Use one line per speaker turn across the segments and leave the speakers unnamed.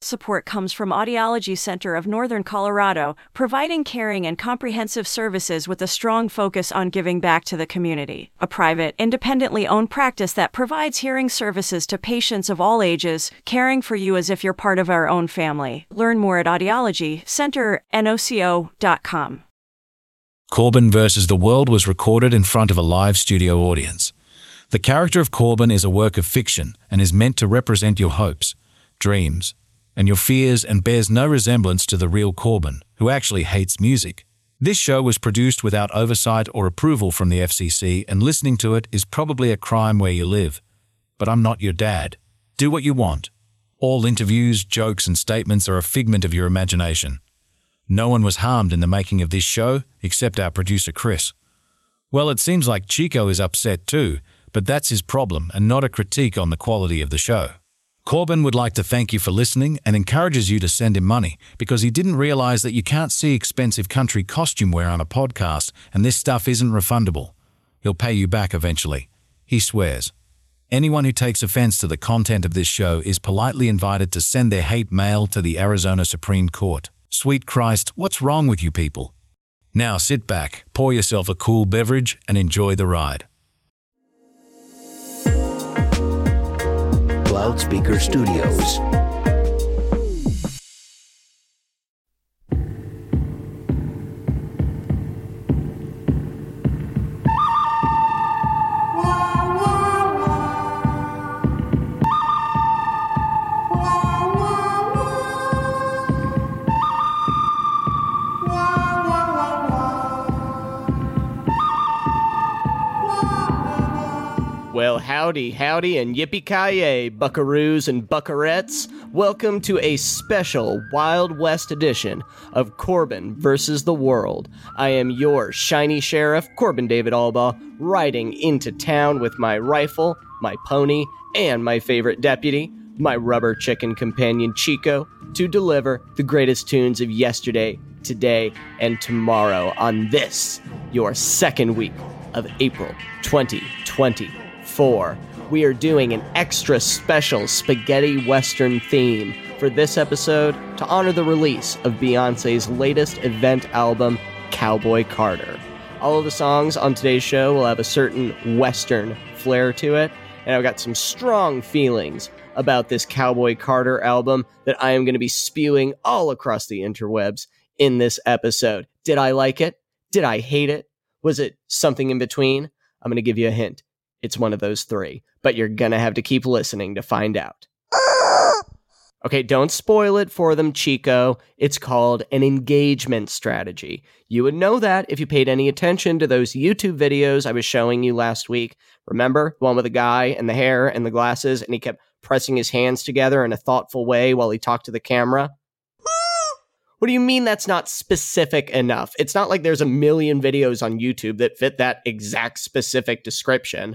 support comes from Audiology Center of Northern Colorado, providing caring and comprehensive services with a strong focus on giving back to the community. A private, independently owned practice that provides hearing services to patients of all ages, caring for you as if you're part of our own family. Learn more at audiologycenternoco.com.
Corbin vs. the World was recorded in front of a live studio audience. The character of Corbin is a work of fiction and is meant to represent your hopes, dreams, and your fears, and bears no resemblance to the real Corbin, who actually hates music. This show was produced without oversight or approval from the FCC, and listening to it is probably a crime where you live. But I'm not your dad. Do what you want. All interviews, jokes, and statements are a figment of your imagination. No one was harmed in the making of this show, except our producer Chris. Well, it seems like Chico is upset too, but that's his problem and not a critique on the quality of the show. Corbin would like to thank you for listening and encourages you to send him money because he didn't realize that you can't see expensive country costume wear on a podcast and this stuff isn't refundable. He'll pay you back eventually. He swears. Anyone who takes offense to the content of this show is politely invited to send their hate mail to the Arizona Supreme Court. Sweet Christ, what's wrong with you people? Now sit back, pour yourself a cool beverage, and enjoy the ride.
Loudspeaker Studios.
Well, howdy, and yippee-ki-yay, buckaroos and buckarettes. Welcome to a special Wild West edition of Corbin vs. the World. I am your shiny sheriff, Corbin David Albaugh, riding into town with my rifle, my pony, and my favorite deputy, my rubber chicken companion Chico, to deliver the greatest tunes of yesterday, today, and tomorrow on this, your second week of April 2020. We are doing an extra special spaghetti western theme for this episode to honor the release of Beyoncé's latest event album, Cowboy Carter. All of the songs on today's show will have a certain western flair to it, and I've got some strong feelings about this Cowboy Carter album that I am going to be spewing all across the interwebs in this episode. Did I like it? Did I hate it? Was it something in between? I'm going to give you a hint. It's one of those three, but you're gonna have to keep listening to find out. Okay, don't spoil it for them, Chico. It's called an engagement strategy. You would know that if you paid any attention to those YouTube videos I was showing you last week. Remember? The one with the guy and the hair and the glasses, and he kept pressing his hands together in a thoughtful way while he talked to the camera? What do you mean that's not specific enough? It's not like there's a million videos on YouTube that fit that exact specific description.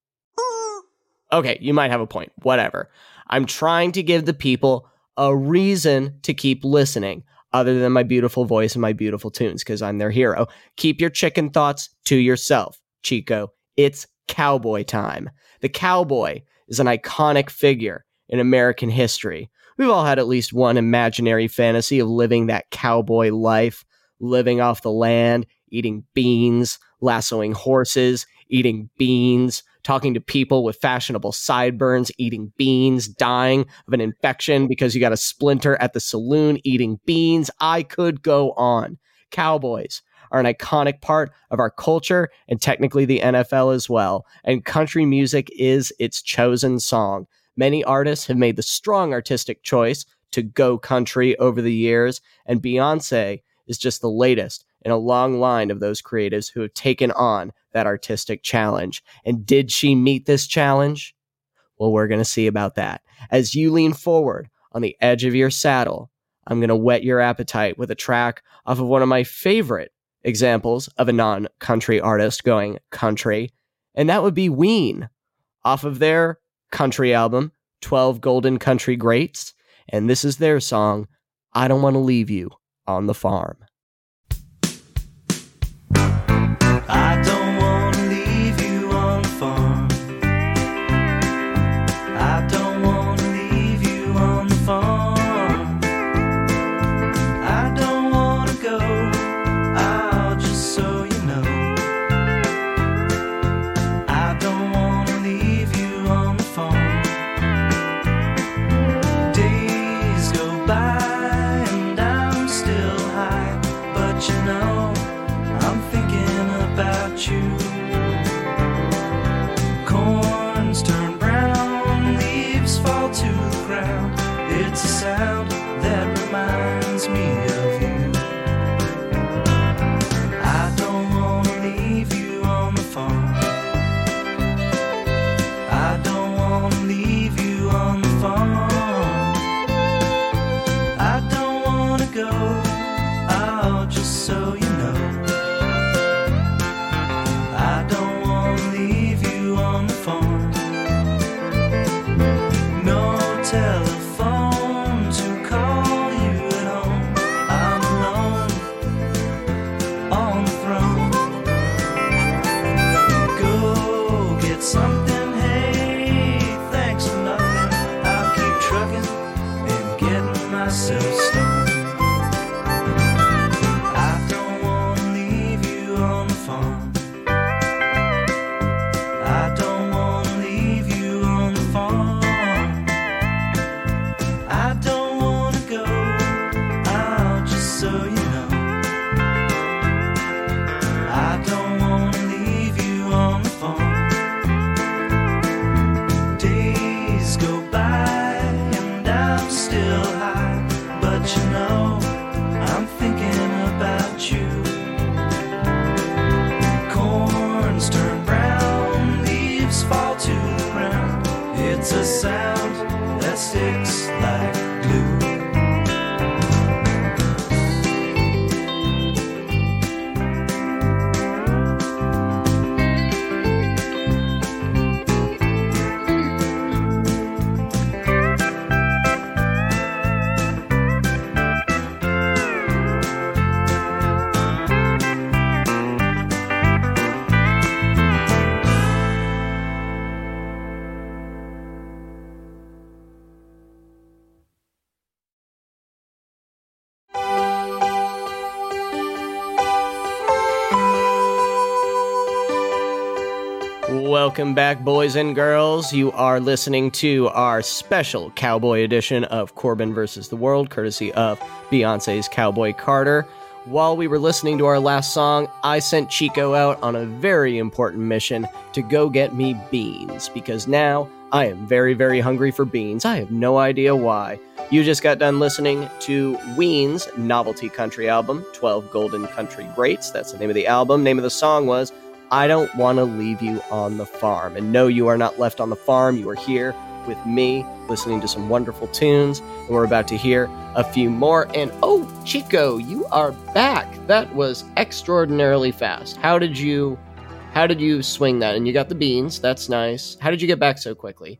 Okay, you might have a point. Whatever. I'm trying to give the people a reason to keep listening, other than my beautiful voice and my beautiful tunes, because I'm their hero. Keep your chicken thoughts to yourself, Chico. It's cowboy time. The cowboy is an iconic figure in American history. We've all had at least one imaginary fantasy of living that cowboy life, living off the land, eating beans, lassoing horses, eating beans, talking to people with fashionable sideburns, eating beans, dying of an infection because you got a splinter at the saloon, eating beans. I could go on. Cowboys are an iconic part of our culture and technically the NFL as well. And country music is its chosen song. Many artists have made the strong artistic choice to go country over the years, and Beyoncé is just the latest in a long line of those creatives who have taken on that artistic challenge. And did she meet this challenge? Well, we're going to see about that. As you lean forward on the edge of your saddle, I'm going to whet your appetite with a track off of one of my favorite examples of a non-country artist going country, and that would be Ween, off of their country album, 12 Golden Country Greats, and this is their song, I Don't Want to Leave You on the Farm.
I don't want to leave you on the farm. I don't want to leave you on the farm. go out, just so you know. I don't want to leave you on the farm. No telephone to call you at home. I'm alone on the throne. Go get something, hey, thanks for nothing. I'll keep trucking and getting myself stoned. I don't want to leave you on the farm. I don't want to leave you on the farm. I don't want to go out, just so you know. I don't want to leave you on the farm. Days go by and I'm still high, but you know, I'm thinking about you. Corns turn brown, leaves fall to the ground. It's a sound that sticks like glue.
Welcome back, boys and girls. You are listening to our special Cowboy edition of Corbin vs. the World, courtesy of Beyonce's Cowboy Carter. While we were listening to our last song, I sent Chico out on a very important mission to go get me beans, because now I am very, very hungry for beans. I have no idea why. You just got done listening to Ween's novelty country album, 12 Golden Country Greats. That's the name of the album. Name of the song was I Don't Want to Leave You on the Farm. And no, you are not left on the farm. You are here with me, listening to some wonderful tunes. And we're about to hear a few more. And oh, Chico, you are back. That was extraordinarily fast. How did you swing that? And you got the beans. That's nice. How did you get back so quickly?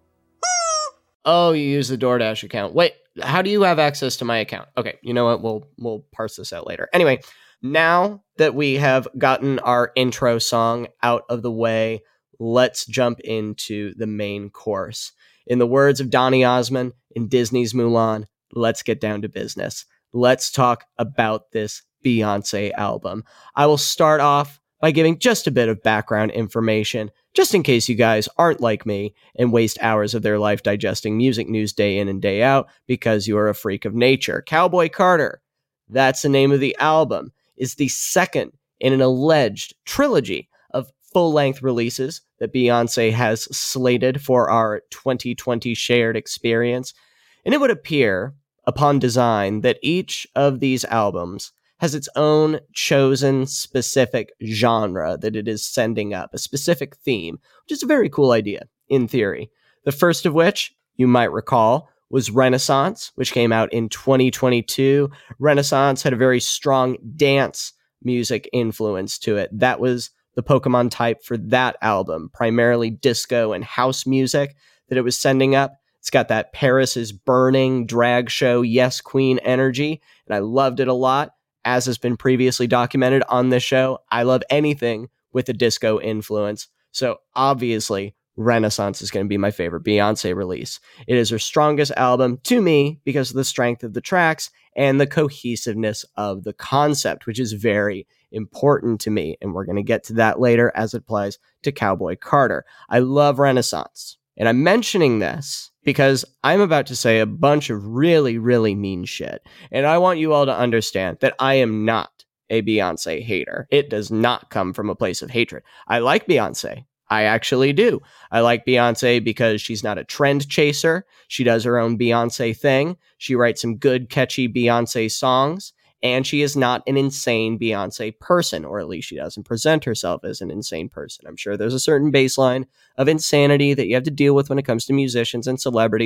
Oh, you used the DoorDash account. Wait, how do you have access to my account? Okay, you know what? We'll parse this out later. Anyway, now that we have gotten our intro song out of the way, let's jump into the main course. In the words of Donny Osmond in Disney's Mulan, let's get down to business. Let's talk about this Beyonce album. I will start off by giving just a bit of background information, just in case you guys aren't like me and waste hours of their life digesting music news day in and day out because you are a freak of nature. Cowboy Carter, that's the name of the album, is the second in an alleged trilogy of full-length releases that Beyonce has slated for our 2020 shared experience. And it would appear, upon design, that each of these albums has its own chosen specific genre that it is sending up, a specific theme, which is a very cool idea, in theory. The first of which, you might recall, was Renaissance, which came out in 2022. Renaissance had a very strong dance music influence to it. That was the Pokemon type for that album, primarily disco and house music that it was sending up. It's got that Paris is Burning drag show Yes Queen energy, and I loved it a lot. As has been previously documented on this show, I love anything with a disco influence. So obviously, Renaissance is going to be my favorite Beyonce release. It is her strongest album to me because of the strength of the tracks and the cohesiveness of the concept, which is very important to me. And we're going to get to that later as it applies to Cowboy Carter. I love Renaissance. And I'm mentioning this because I'm about to say a bunch of really, really mean shit. And I want you all to understand that I am not a Beyonce hater. It does not come from a place of hatred. I like Beyonce. I actually do. I like Beyonce because she's not a trend chaser. She does her own Beyonce thing. She writes some good, catchy Beyonce songs. And she is not an insane Beyonce person, or at least she doesn't present herself as an insane person. I'm sure there's a certain baseline of insanity that you have to deal with when it comes to musicians and celebrities,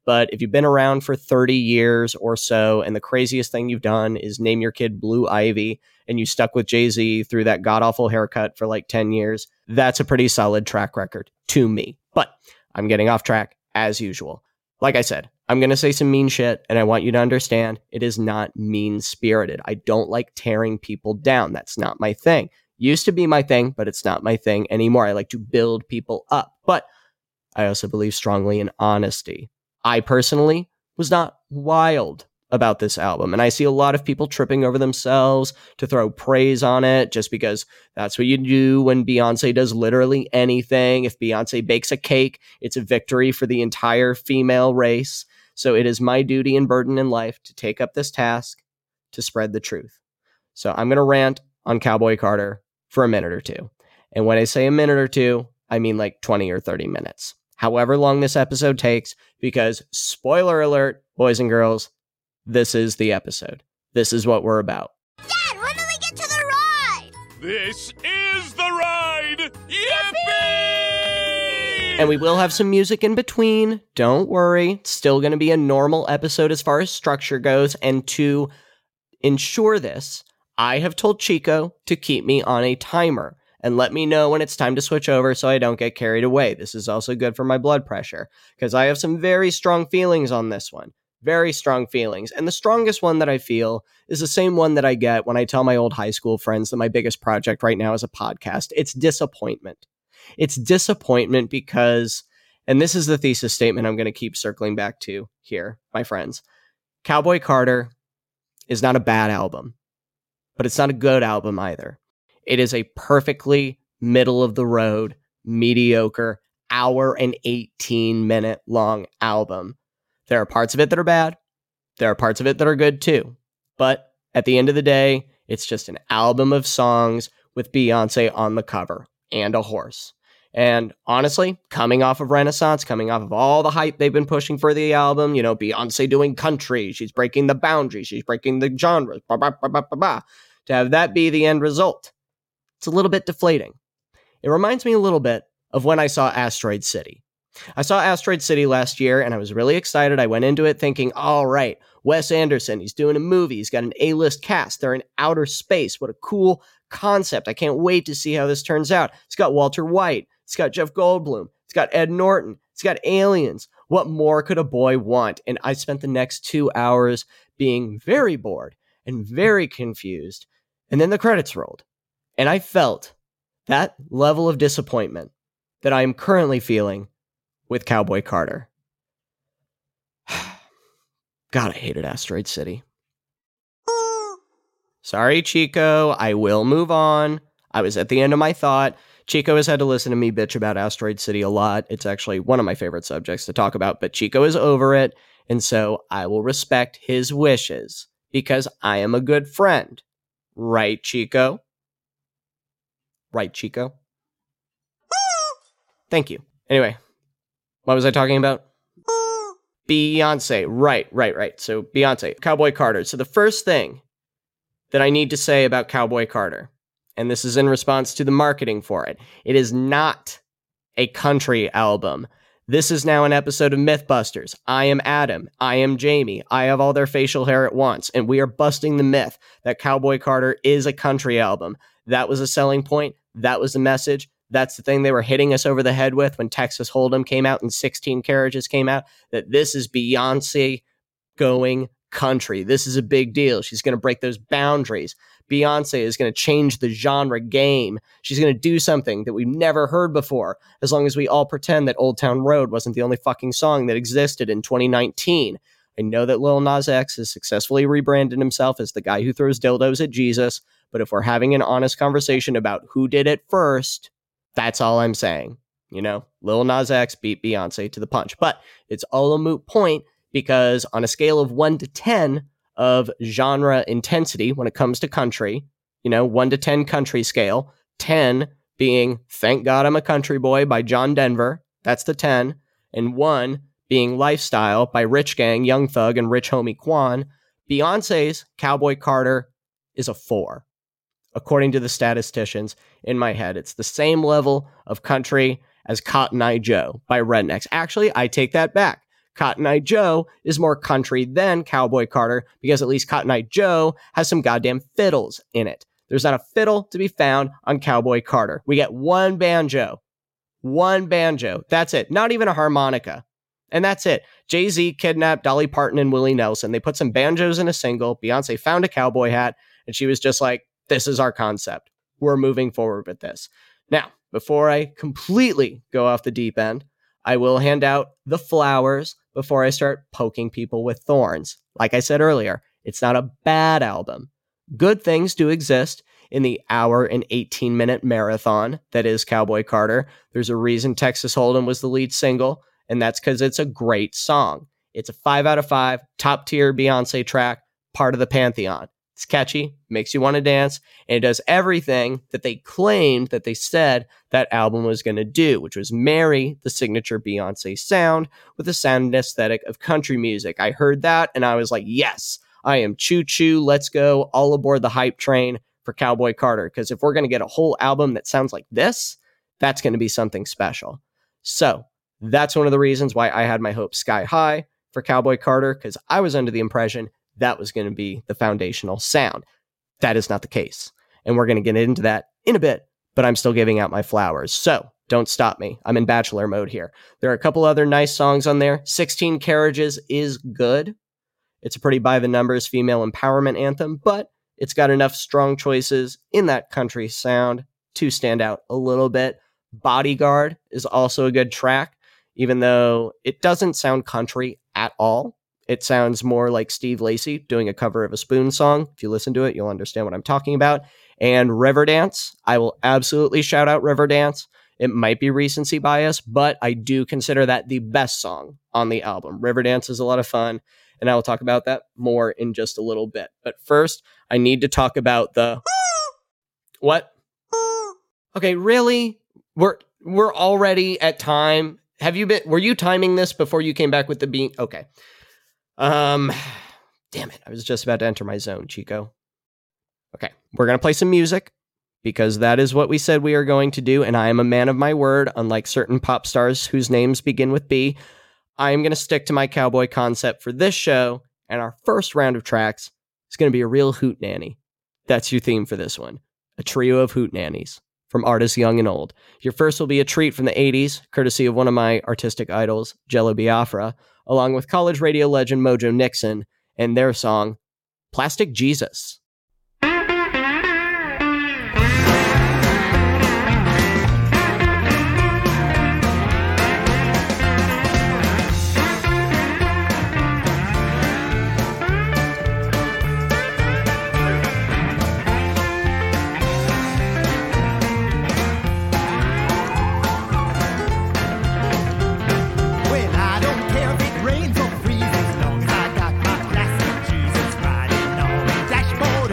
But if you've been around for 30 years or so, and the craziest thing you've done is name your kid Blue Ivy, and you stuck with Jay-Z through that god-awful haircut for like 10 years, that's a pretty solid track record to me. But I'm getting off track as usual. Like I said, I'm going to say some mean shit, and I want you to understand it is not mean-spirited. I don't like tearing people down. That's not my thing. Used to be my thing, but it's not my thing anymore. I like to build people up. But I also believe strongly in honesty. I personally was not wild about this album, and I see a lot of people tripping over themselves to throw praise on it just because that's what you do when Beyonce does literally anything. If Beyonce bakes a cake, it's a victory for the entire female race. So it is my duty and burden in life to take up this task to spread the truth. So I'm going to rant on Cowboy Carter for a minute or two. And when I say a minute or two, I mean like 20 or 30 minutes. However long this episode takes, because spoiler alert, boys and girls, this is the episode. This is what we're about.
Dad, when do we get to the ride?
This is the ride! Yippee!
And we will have some music in between. Don't worry. It's still going to be a normal episode as far as structure goes. And to ensure this, I have told Chico to keep me on a timer and let me know when it's time to switch over so I don't get carried away. This is also good for my blood pressure because I have some very strong feelings on this one. Very strong feelings. And the strongest one that I feel is the same one that I get when I tell my old high school friends that my biggest project right now is a podcast. It's disappointment. It's disappointment because, and this is the thesis statement I'm going to keep circling back to here, my friends. Cowboy Carter is not a bad album, but it's not a good album either. It is a perfectly middle of the road, mediocre, hour and 18 minute long album. There are parts of it that are bad. There are parts of it that are good too. But at the end of the day, it's just an album of songs with Beyonce on the cover and a horse. And honestly, coming off of Renaissance, coming off of all the hype they've been pushing for the album, you know, Beyonce doing country, she's breaking the boundaries, she's breaking the genres, to have that be the end result, it's a little bit deflating. It reminds me a little bit of when I saw Asteroid City. I saw Asteroid City last year, and I was really excited. I went into it thinking, all right, Wes Anderson, he's doing a movie. He's got an A-list cast. They're in outer space. What a cool concept. I can't wait to see how this turns out. It's got Walter White. It's got Jeff Goldblum. It's got Ed Norton. It's got aliens. What more could a boy want? And I spent the next 2 hours being very bored and very confused. And then the credits rolled. And I felt that level of disappointment that I am currently feeling with Cowboy Carter. God, I hated Asteroid City. Sorry, Chico. I will move on. I was at the end of my thought. Chico has had to listen to me bitch about Asteroid City a lot. It's actually one of my favorite subjects to talk about, but Chico is over it, and so I will respect his wishes because I am a good friend. Right, Chico? Right, Chico? Thank you. Anyway, what was I talking about? Beyonce. Right. So Beyonce, Cowboy Carter. So the first thing that I need to say about Cowboy Carter, and this is in response to the marketing for it, it is not a country album. This is now an episode of Mythbusters. I am Adam. I am Jamie. I have all their facial hair at once, and we are busting the myth that Cowboy Carter is a country album. That was a selling point. That was the message. That's the thing they were hitting us over the head with when Texas Hold'em came out and 16 Carriages came out, that this is Beyonce going country. This is a big deal. She's going to break those boundaries. Beyonce is going to change the genre game. She's going to do something that we've never heard before, as long as we all pretend that Old Town Road wasn't the only fucking song that existed in 2019. I know that Lil Nas X has successfully rebranded himself as the guy who throws dildos at Jesus, but if we're having an honest conversation about who did it first, that's all I'm saying. You know, Lil Nas X beat Beyonce to the punch. But it's all a moot point because on a scale of 1 to 10 of genre intensity when it comes to country, you know, 1 to 10 country scale, 10 being Thank God I'm a Country Boy by John Denver, that's the 10, and 1 being Lifestyle by Rich Gang, Young Thug, and Rich Homie Quan, Beyonce's Cowboy Carter is a 4. According to the statisticians in my head, it's the same level of country as Cotton Eye Joe by Rednecks. Actually, I take that back. Cotton Eye Joe is more country than Cowboy Carter because at least Cotton Eye Joe has some goddamn fiddles in it. There's not a fiddle to be found on Cowboy Carter. We get one banjo. One banjo. That's it. Not even a harmonica. And that's it. Jay-Z kidnapped Dolly Parton and Willie Nelson. They put some banjos in a single. Beyonce found a cowboy hat, and she was just like, this is our concept. We're moving forward with this. Now, before I completely go off the deep end, I will hand out the flowers before I start poking people with thorns. Like I said earlier, it's not a bad album. Good things do exist in the hour and 18-minute marathon that is Cowboy Carter. There's a reason Texas Hold'em was the lead single, and that's because it's a great song. It's a 5 out of 5, top-tier Beyonce track, part of the Pantheon. It's catchy, makes you want to dance, and it does everything that they claimed that they said that album was going to do, which was marry the signature Beyonce sound with the sound and aesthetic of country music. I heard that, and I was like, yes, I am choo-choo, let's go, all aboard the hype train for Cowboy Carter, because if we're going to get a whole album that sounds like this, that's going to be something special. So, that's one of the reasons why I had my hopes sky high for Cowboy Carter, because I was under the impression that was going to be the foundational sound. That is not the case. And we're going to get into that in a bit, but I'm still giving out my flowers. So don't stop me. I'm in bachelor mode here. There are a couple other nice songs on there. 16 Carriages is good. It's a pretty by the numbers female empowerment anthem, but it's got enough strong choices in that country sound to stand out a little bit. Bodyguard is also a good track, even though it doesn't sound country at all. It sounds more like Steve Lacy doing a cover of a Spoon song. If you listen to it, you'll understand what I'm talking about. And Riverdance, I will absolutely shout out Riverdance. It might be recency bias, but I do consider that the best song on the album. Riverdance is a lot of fun, and I will talk about that more in just a little bit. But first, I need to talk about the... What? Okay, really? We're already at time. Were you timing this before you came back with the beat? Okay. Damn it. I was just about to enter my zone, Chico. Okay. We're going to play some music because that is what we said we are going to do. And I am a man of my word, unlike certain pop stars whose names begin with B. I am going to stick to my cowboy concept for this show. And our first round of tracks is going to be a real hootenanny. That's your theme for this one. A trio of hootenannies from artists young and old. Your first will be a treat from the 80s, courtesy of one of my artistic idols, Jello Biafra, along with college radio legend Mojo Nixon and their song, Plastic Jesus.
Rains or freezes, long as I got my plastic Jesus riding on the dashboard.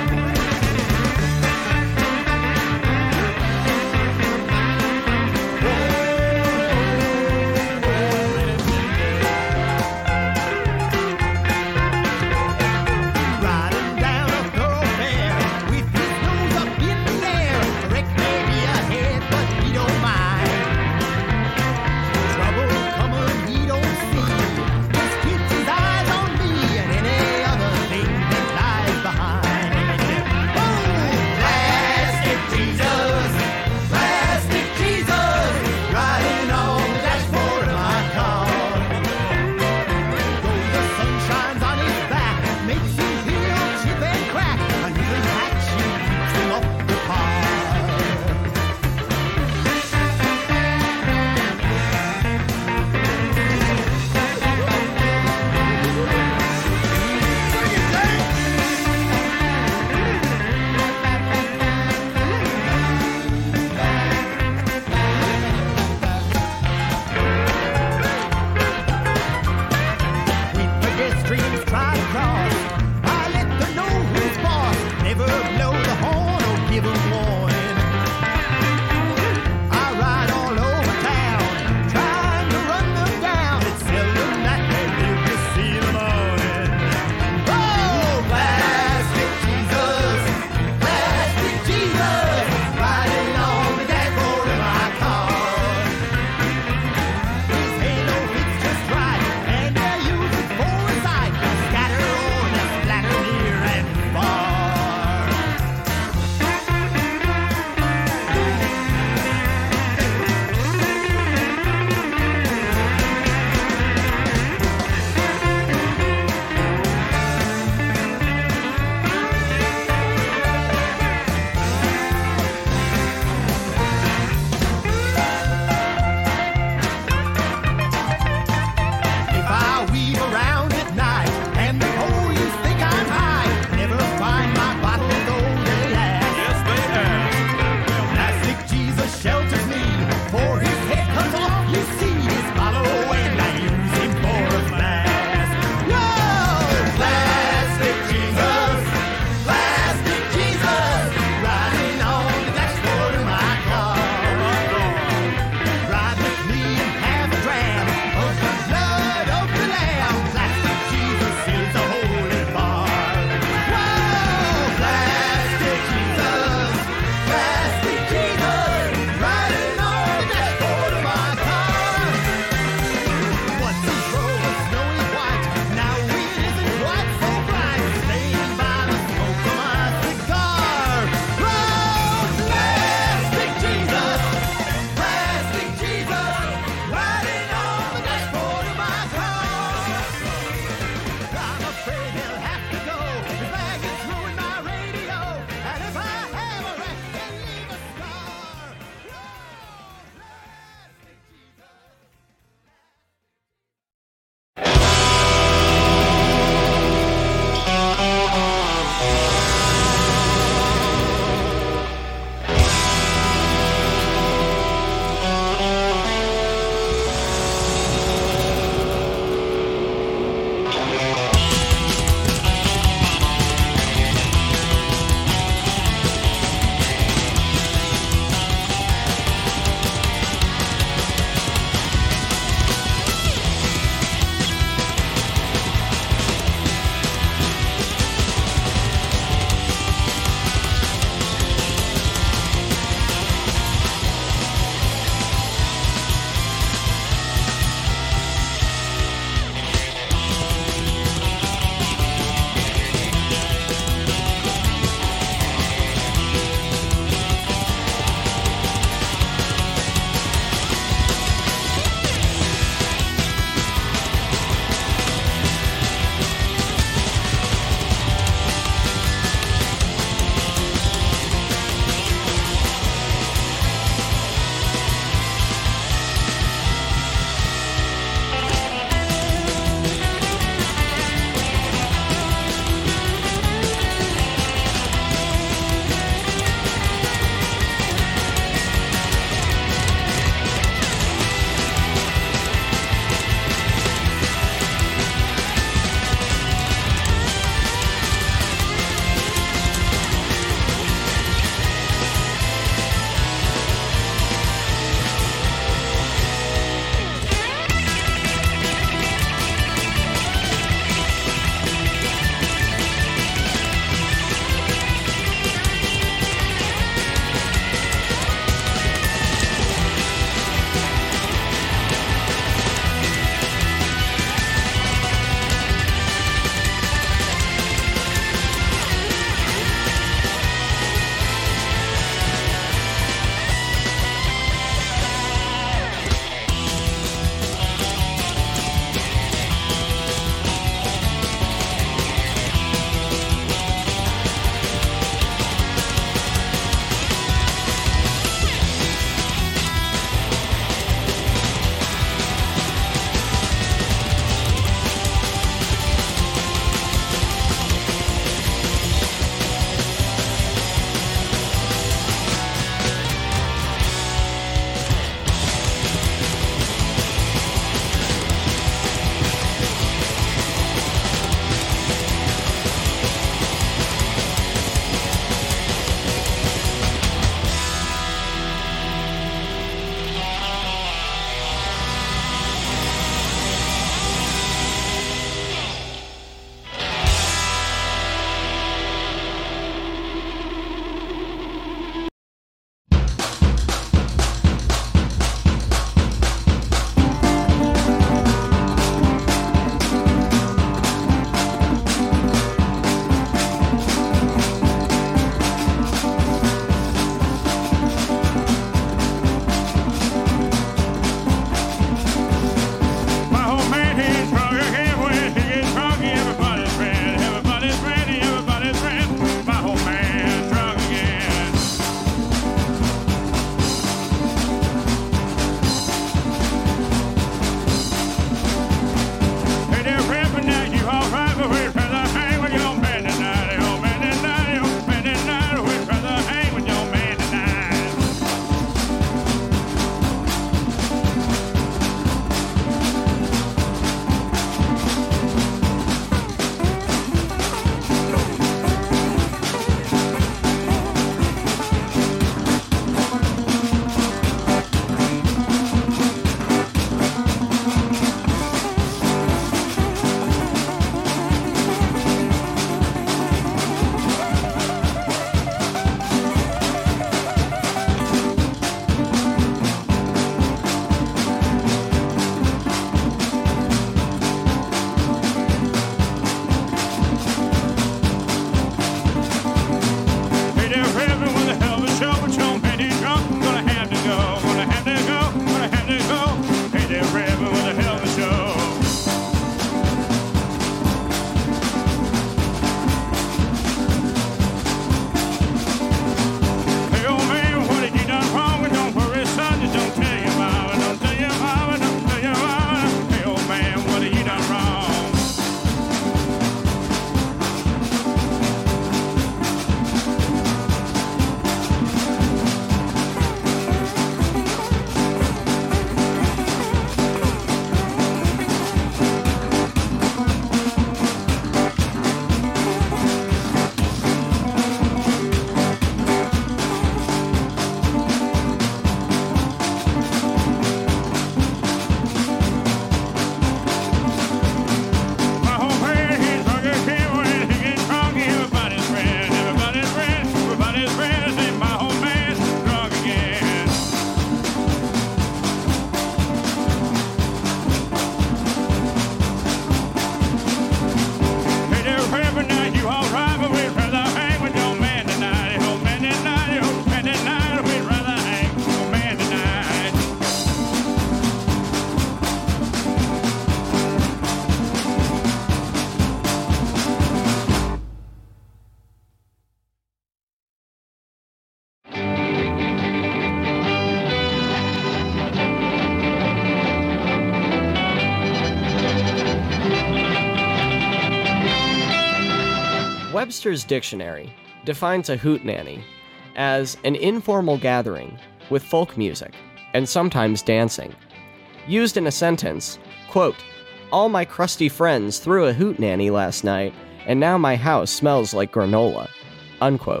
Webster's Dictionary defines a hootenanny as an informal gathering with folk music and sometimes dancing. Used in a sentence, quote, "All my crusty friends threw a hootenanny last night, and now my house smells like granola," unquote.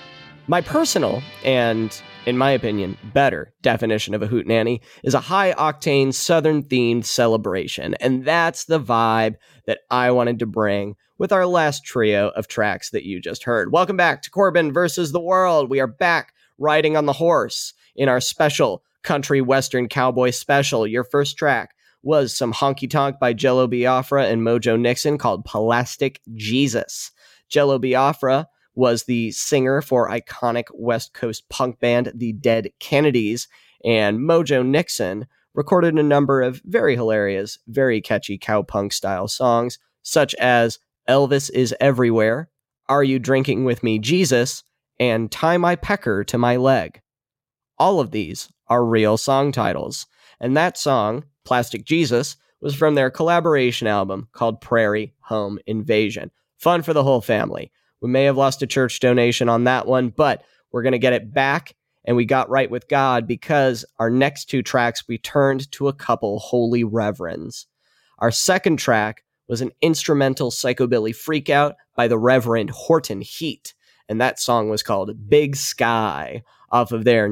My personal, and in my opinion, better definition of a hootenanny is a high-octane, Southern-themed celebration, and that's the vibe that I wanted to bring with our last trio of tracks that you just heard. Welcome back to Corbin versus the World. We are back riding on the horse in our special country western cowboy special. Your first track was some honky tonk by Jello Biafra and Mojo Nixon called Plastic Jesus. Jello Biafra was the singer for iconic West Coast punk band The Dead Kennedys, and Mojo Nixon recorded a number of very hilarious, very catchy cowpunk style songs, such as Elvis is Everywhere, Are You Drinking With Me, Jesus, and Tie My Pecker to My Leg. All of these are real song titles, and that song, Plastic Jesus, was from their collaboration album called Prairie Home Invasion. Fun for the whole family. We may have lost a church donation on that one, but we're going to get it back, and we got right with God because our next two tracks we turned to a couple holy reverends. Our second track was an instrumental psychobilly freakout by the Reverend Horton Heat, and that song was called Big Sky, off of their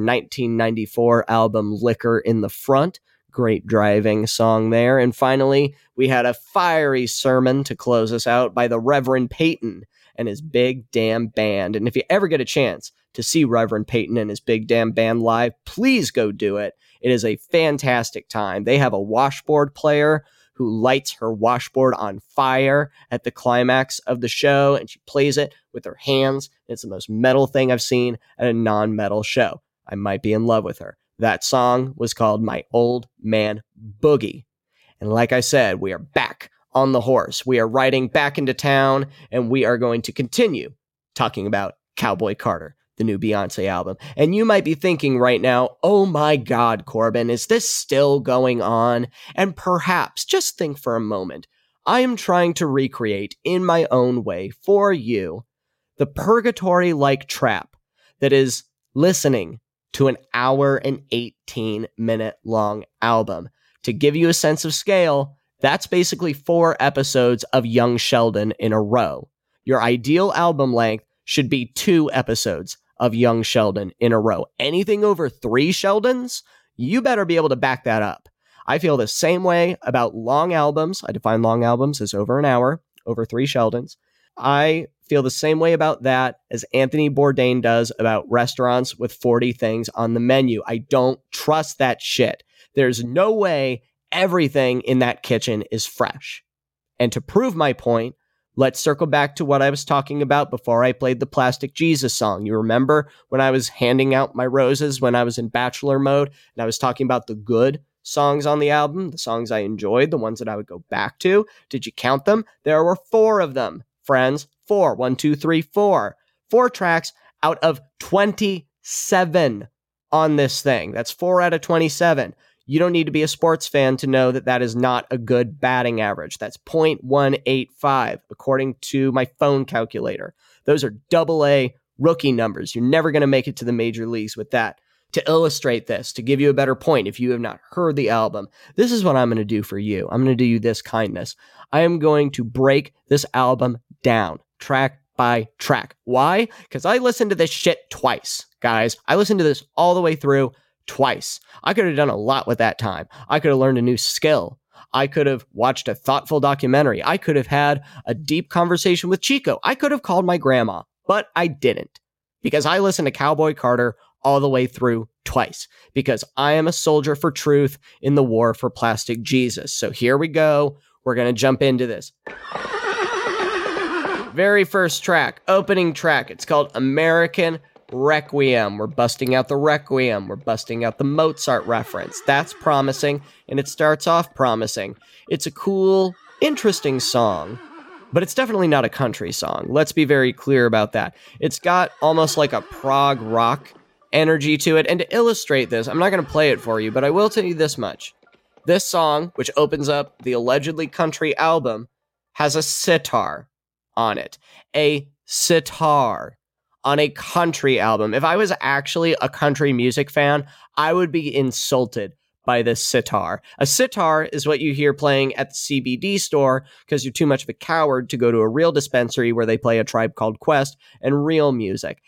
1994 album Liquor in the Front. Great driving song there. And finally, we had a fiery sermon to close us out by the Reverend Peyton and his Big Damn Band. And if you ever get a chance to see Reverend Peyton and his Big Damn Band live, please go do it. It is a fantastic time. They have a washboard player who lights her washboard on fire at the climax of the show, and she plays it with her hands. It's the most metal thing I've seen at a non-metal show. I might be in love with her. That song was called My Old Man Boogie. And like I said, we are back on the horse. We are riding back into town, and we are going to continue talking about Cowboy Carter, the new Beyonce album. And you might be thinking right now, oh my God, Corbin, is this still going on? And perhaps, just think for a moment, I am trying to recreate in my own way for you the purgatory-like trap that is listening to an hour and 18-minute long album. To give you a sense of scale, that's basically 4 episodes of Young Sheldon in a row. Your ideal album length should be 2 episodes of Young Sheldon in a row. Anything over 3 Sheldons, you better be able to back that up. I feel the same way about long albums. I define long albums as over an hour, over 3 Sheldons. I feel the same way about that as Anthony Bourdain does about restaurants with 40 things on the menu. I don't trust that shit. There's no way everything in that kitchen is fresh. And to prove my point, let's circle back to what I was talking about before I played the Plastic Jesus song. You remember when I was handing out my roses when I was in bachelor mode and I was talking about the good songs on the album, the songs I enjoyed, the ones that I would go back to? Did you count them? There were 4 of them, friends. 4. 1, 2, 3, 4. 4 tracks out of 27 on this thing. That's 4 out of 27. You don't need to be a sports fan to know that that is not a good batting average. That's .185, according to my phone calculator. Those are AA rookie numbers. You're never going to make it to the major leagues with that. To illustrate this, to give you a better point, if you have not heard the album, this is what I'm going to do for you. I'm going to do you this kindness. I am going to break this album down, track by track. Why? Because I listened to this shit twice, guys. I listened to this all the way through twice. I could have done a lot with that time. I could have learned a new skill. I could have watched a thoughtful documentary. I could have had a deep conversation with Chico. I could have called my grandma, but I didn't because I listened to Cowboy Carter all the way through twice because I am a soldier for truth in the war for Plastic Jesus. So here we go. We're going to jump into this. Very first track, opening track. It's called American Requiem. We're busting out the Requiem. We're busting out the Mozart reference. That's promising, and it starts off promising. It's a cool, interesting song, but it's definitely not a country song. Let's be very clear about that. It's got almost like a prog rock energy to it, and to illustrate this, I'm not going to play it for you, but I will tell you this much. This song, which opens up the allegedly country album, has a sitar on it. A sitar on a country album. If I was actually a country music fan, I would be insulted by this sitar. A sitar is what you hear playing at the CBD store because you're too much of a coward to go to a real dispensary where they play A Tribe Called Quest and real music.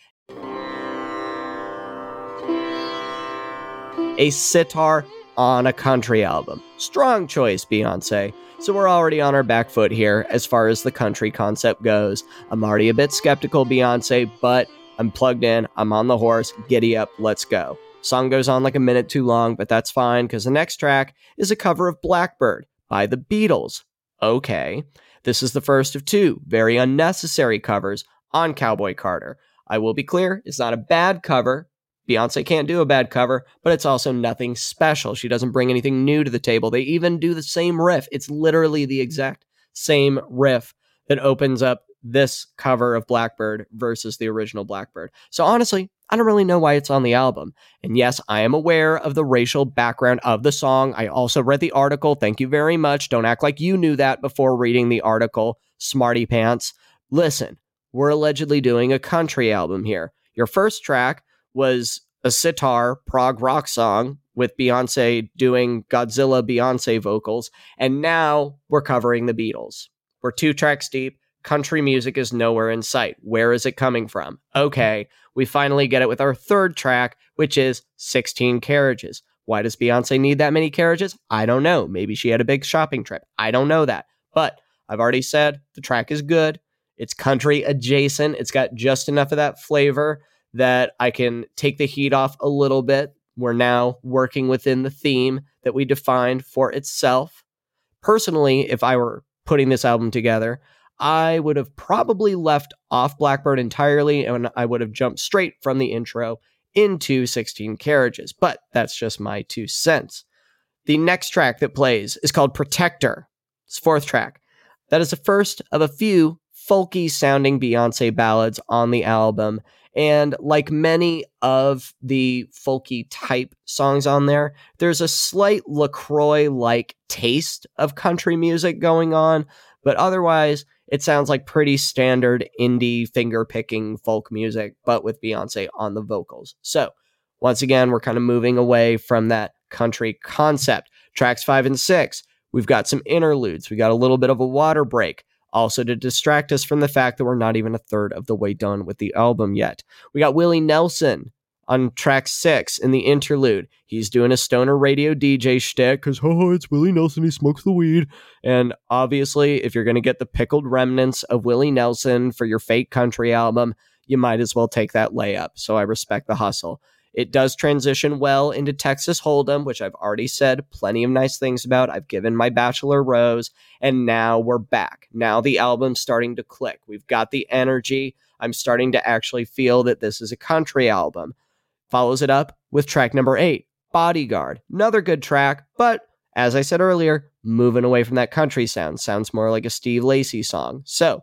A sitar on a country album. Strong choice, Beyonce. So we're already on our back foot here as far as the country concept goes. I'm already a bit skeptical, Beyonce, but I'm plugged in. I'm on the horse. Giddy up. Let's go. Song goes on like a minute too long, but that's fine because the next track is a cover of Blackbird by the Beatles. Okay. This is the first of two very unnecessary covers on Cowboy Carter. I will be clear, it's not a bad cover. Beyonce can't do a bad cover, but it's also nothing special. She doesn't bring anything new to the table. They even do the same riff. It's literally the exact same riff that opens up this cover of Blackbird versus the original Blackbird. So honestly, I don't really know why it's on the album. And yes, I am aware of the racial background of the song. I also read the article. Thank you very much. Don't act like you knew that before reading the article, smarty pants. Listen, we're allegedly doing a country album here. Your first track was a sitar prog rock song with Beyonce doing Godzilla Beyonce vocals, and now we're covering the Beatles. We're 2 tracks deep. Country music is nowhere in sight. Where is it coming from? Okay, we finally get it with our third track, which is 16 Carriages. Why does Beyonce need that many carriages? I don't know. Maybe she had a big shopping trip. I don't know that. But I've already said the track is good. It's country adjacent. It's got just enough of that flavor that I can take the heat off a little bit. We're now working within the theme that we defined for itself. Personally, if I were putting this album together, I would have probably left off Blackbird entirely and I would have jumped straight from the intro into 16 Carriages. But that's just my 2 cents. The next track that plays is called Protector. It's 4th track. That is the first of a few folky sounding Beyonce ballads on the album. And like many of the folky type songs on there, there's a slight LaCroix-like taste of country music going on, but otherwise it sounds like pretty standard indie finger-picking folk music, but with Beyonce on the vocals. So once again, we're kind of moving away from that country concept. Tracks 5 and 6, we've got some interludes. We got a little bit of a water break. Also to distract us from the fact that we're not even a third of the way done with the album yet. We got Willie Nelson on track 6 in the interlude. He's doing a stoner radio DJ shtick because, it's Willie Nelson, he smokes the weed. And obviously, if you're going to get the pickled remnants of Willie Nelson for your fake country album, you might as well take that layup. So I respect the hustle. It does transition well into Texas Hold'em, which I've already said plenty of nice things about. I've given my bachelor rose, and now we're back. Now the album's starting to click. We've got the energy. I'm starting to actually feel that this is a country album. Follows it up with track number 8, Bodyguard. Another good track, but as I said earlier, moving away from that country sound. Sounds more like a Steve Lacy song. So,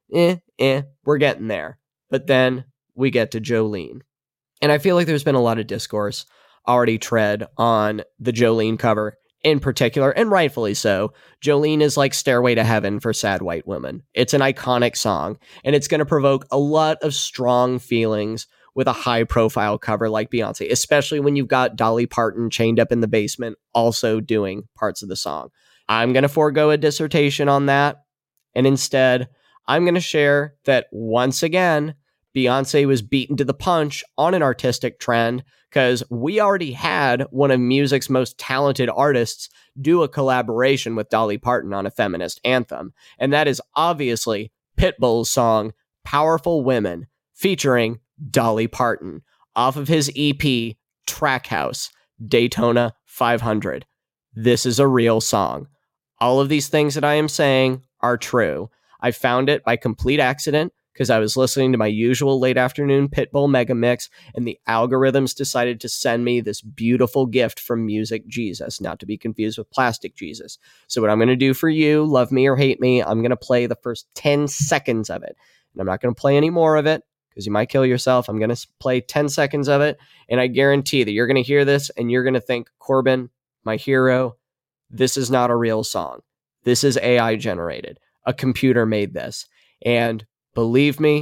we're getting there. But then we get to Jolene. And I feel like there's been a lot of discourse already tread on the Jolene cover in particular, and rightfully so. Jolene is like Stairway to Heaven for sad white women. It's an iconic song, and it's going to provoke a lot of strong feelings with a high-profile cover like Beyonce, especially when you've got Dolly Parton chained up in the basement also doing parts of the song. I'm going to forego a dissertation on that, and instead, I'm going to share that once again, Beyonce was beaten to the punch on an artistic trend because we already had one of music's most talented artists do a collaboration with Dolly Parton on a feminist anthem. And that is obviously Pitbull's song, Powerful Women, featuring Dolly Parton off of his EP, Trackhouse, Daytona 500. This is a real song. All of these things that I am saying are true. I found it by complete accident because I was listening to my usual late afternoon Pitbull mega mix, and the algorithms decided to send me this beautiful gift from Music Jesus, not to be confused with Plastic Jesus. So what I'm going to do for you, love me or hate me, I'm going to play the first 10 seconds of it. And I'm not going to play any more of it because you might kill yourself. I'm going to play 10 seconds of it, and I guarantee that you're going to hear this and you're going to think, Corbin, my hero, this is not a real song. This is AI generated. A computer made this. And believe me,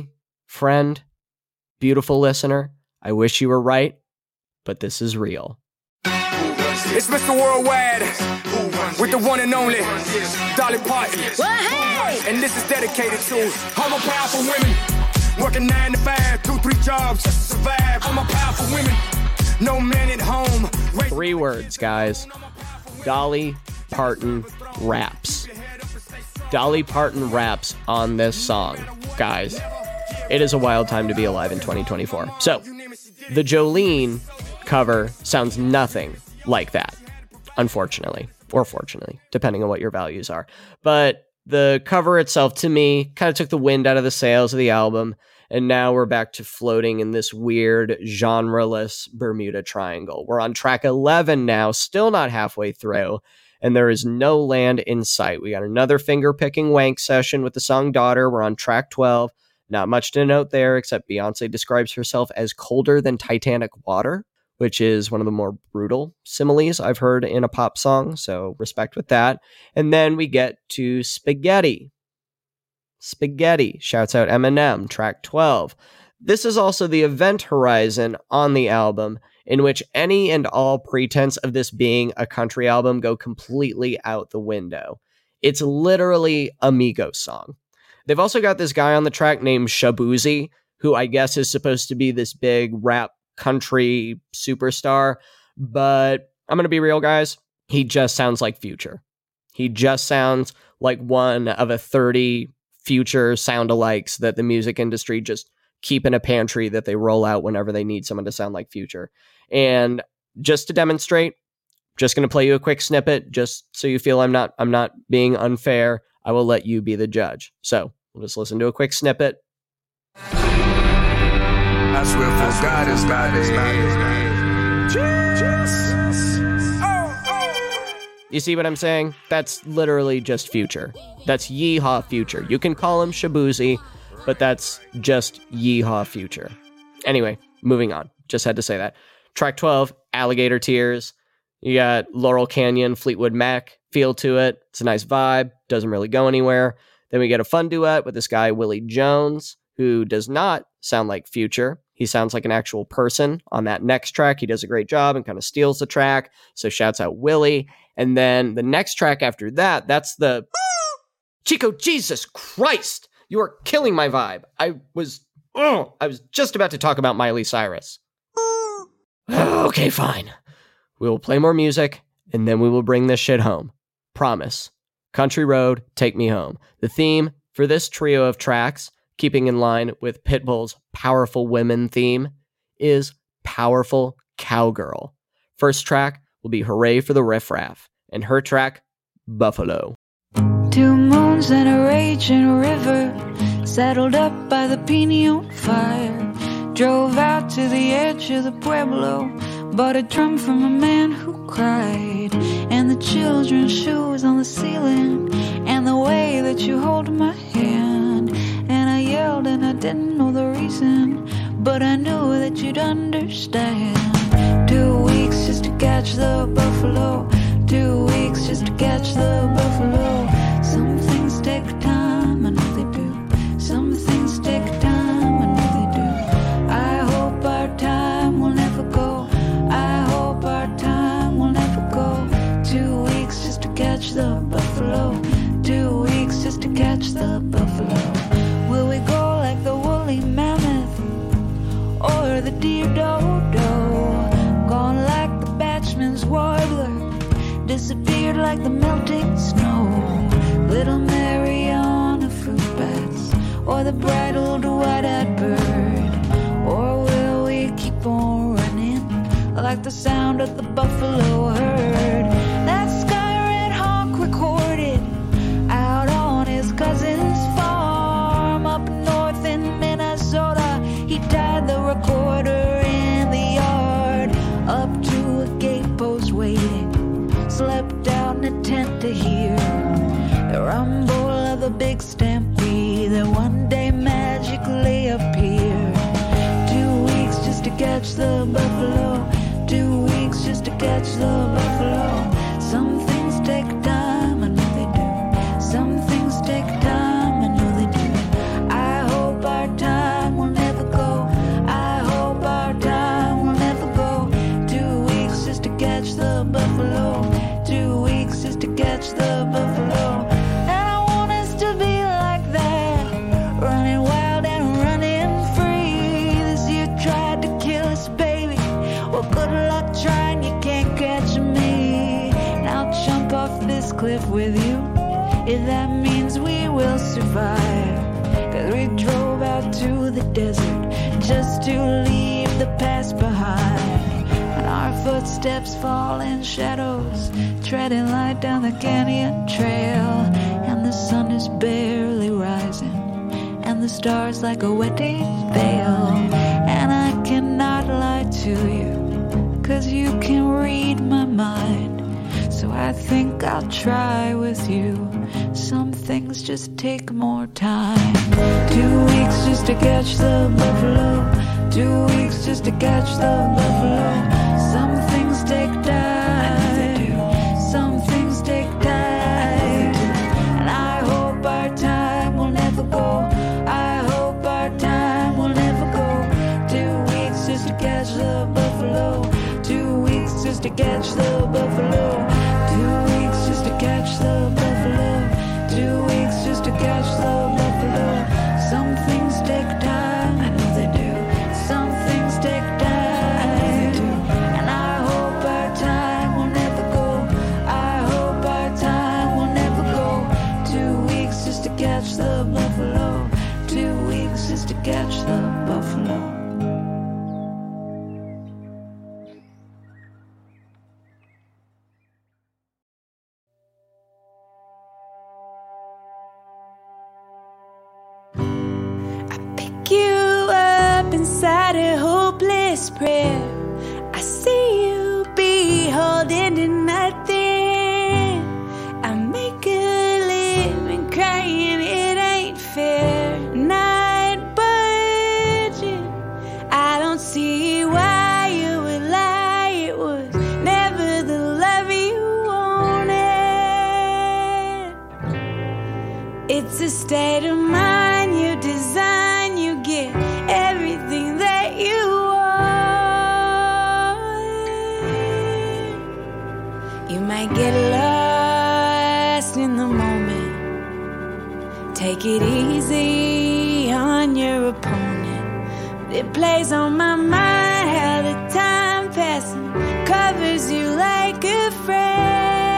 Friend, beautiful listener, I wish you were right, but this is real.
It's Mr. Worldwide with the one and only Dolly Parton. And this is dedicated to all my powerful women working 9 to 5, 2, 3 jobs just to survive. All my powerful women, no man at home.
3 words, guys. Dolly Parton raps. Dolly Parton raps on this song. Guys, it is a wild time to be alive in 2024. So, the Jolene cover sounds nothing like that, unfortunately, or fortunately, depending on what your values are. But the cover itself, to me, kind of took the wind out of the sails of the album, and now we're back to floating in this weird, genreless Bermuda Triangle. We're on track 11 now, still not halfway through, and there is no land in sight. We got another finger-picking wank session with the song Daughter. We're on track 12. Not much to note there, except Beyonce describes herself as colder than Titanic water, which is one of the more brutal similes I've heard in a pop song, so respect with that. And then we get to Spaghetti. Spaghetti, shouts out Eminem, track 12. This is also the event horizon on the album, in which any and all pretense of this being a country album go completely out the window. It's literally a Migos song. They've also got this guy on the track named Shaboozey, who I guess is supposed to be this big rap country superstar, but I'm going to be real, guys. He just sounds like Future. He just sounds like one of a 30 Future sound-alikes that the music industry just keep in a pantry that they roll out whenever they need someone to sound like Future. And just to demonstrate, just going to play you a quick snippet, just so you feel I'm not being unfair. I will let you be the judge. So we'll just listen to a quick snippet.
I swear for God is
You see what I'm saying? That's literally just Future. That's Yeehaw Future. You can call him Shaboozey, but that's just Yeehaw Future. Anyway, moving on. Just had to say that. Track 12, Alligator Tears. You got Laurel Canyon, Fleetwood Mac feel to it. It's a nice vibe. Doesn't really go anywhere. Then we get a fun duet with this guy, Willie Jones, who does not sound like Future. He sounds like an actual person on that next track. He does a great job and kind of steals the track. So shouts out Willie. And then the next track after that, that's the... Chico, Jesus Christ! You are killing my vibe. I was just about to talk about Miley Cyrus. Okay, fine. We will play more music, and then we will bring this shit home. Promise. Country Road, Take Me Home. The theme for this trio of tracks, keeping in line with Pitbull's Powerful Women theme, is Powerful Cowgirl. First track will be Hooray for the Riff Raff, and her track, Buffalo.
2 moons and a raging river, saddled up by the Piñon fire. Drove out to the edge of the Pueblo, bought a drum from a man who cried. And the children's shoes on the ceiling, and the way that you hold my hand. And I yelled and I didn't know the reason, but I knew that you'd understand. 2 weeks just to catch the buffalo, 2 weeks just to catch the buffalo. Some things take time, I know they do. Some things take time, I know they do. I hope our time will never go. I hope our time will never go. 2 weeks just to catch the buffalo, 2 weeks just to catch the buffalo. Will we go like the woolly mammoth or the deer dodo? Gone like the batchman's warbler, disappeared like the melting snow. Little Mary on a fruit bats, or the bridled white-eyed bird? Or will we keep on running like the sound of the buffalo herd? That sky red hawk recorded out on his cousin's farm up north in Minnesota. He tied the recorder in the yard up to a gate post waiting, slept out in a tent to hear the rumble of the big stampede that one day magically appeared. 2 weeks just to catch the buffalo, 2 weeks just to catch the buffalo. Some things take time, I know they do. Some things take time, I know they do. I hope our time will cliff with you, if that means we will survive. 'Cause we drove out to the desert just to leave the past behind. And our footsteps fall in shadows, treading light down the canyon trail. And the sun is barely rising, and the stars like a wedding veil. And I cannot lie to you, 'cause you can read my mind. So I think I'll try with you. Some things just take more time. 2 weeks just to catch the buffalo. 2 weeks just to catch the buffalo. Some things take time. Some things take time. And I hope our time will never go. I hope our time will never go. 2 weeks just to catch the buffalo. 2 weeks just to catch the buffalo. 2 weeks just to catch the buffalo. 2 weeks just to catch the buffalo. Some things take time. I know they do. Some things take time. I know they do. And I hope our time will never go. I hope our time will never go. 2 weeks just to catch the buffalo. 2 weeks just to catch the buffalo.
Inside a hopeless prayer, I see you beholding to nothing. I make a living crying it ain't fair. Not budging. I don't see why you would lie. It was never the love you wanted. It's a state of mind you design. You get everything that you want. You might get lost in the moment. Take it easy on your opponent. It plays on my mind how the time passing covers you like a friend.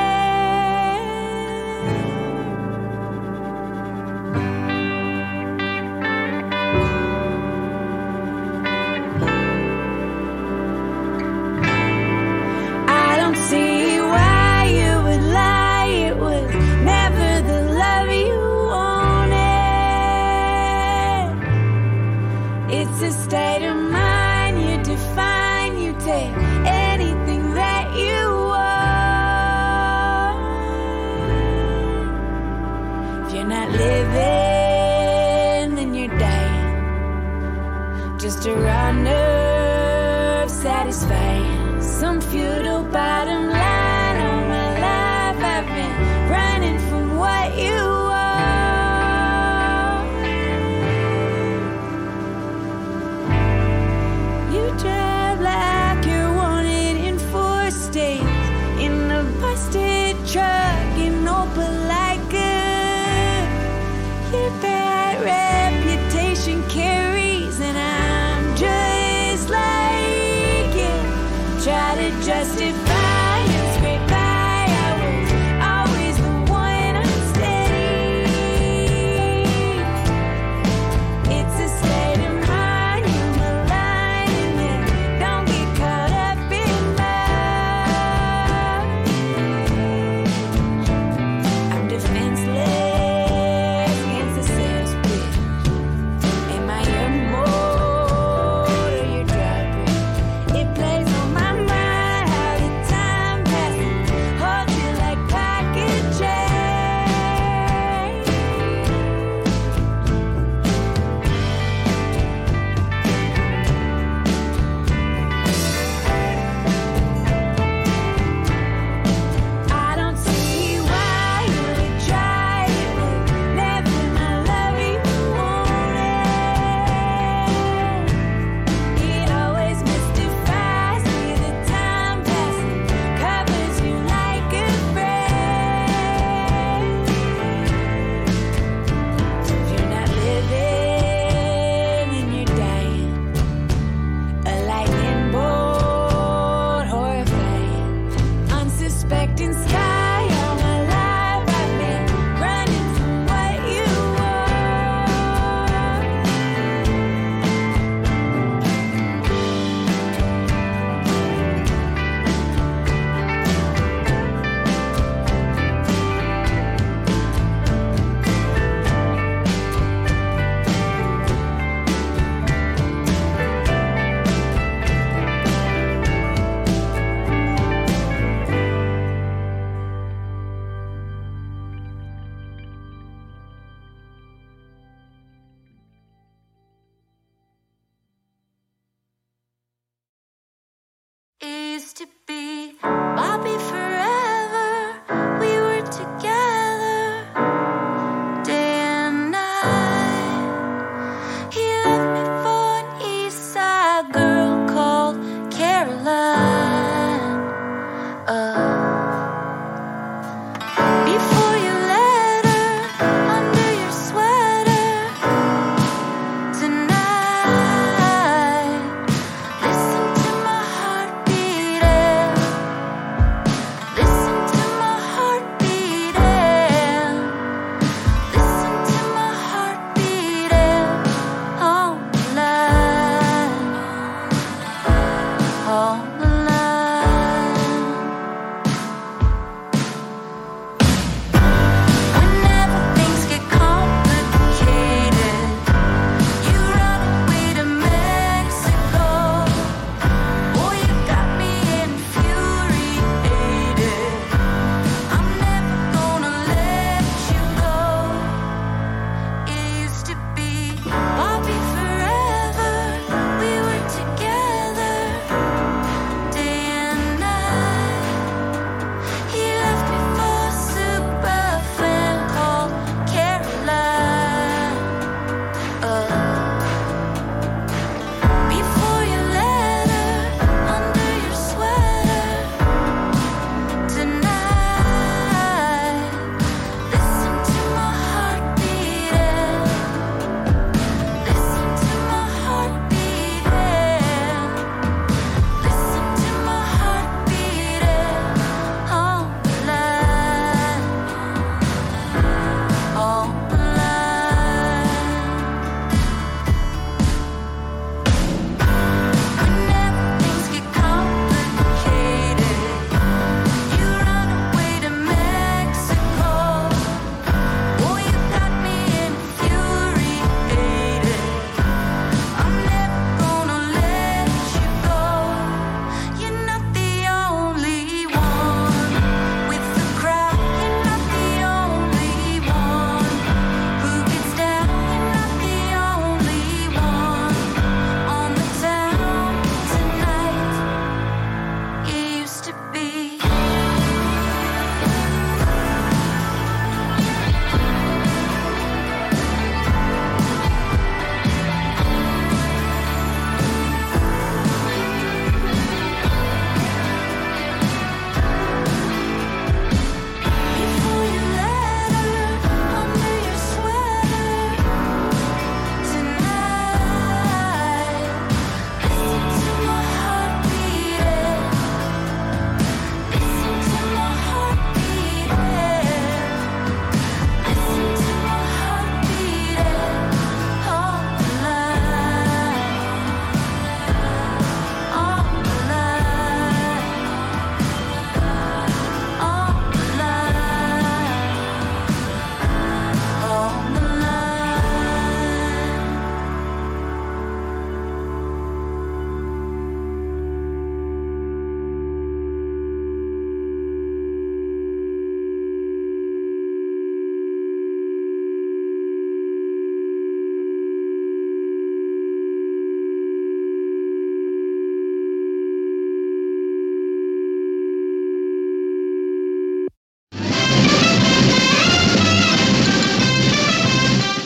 State of mind you define, you take anything that you want. If you're not living, then you're dying. Just a raw nerve satisfying some futile bottom line all my life. I've been running from what you drive like you're wanted in 4 states in a busted truck in Opelika. Your bad reputation carries, and I'm just like you. Try to justify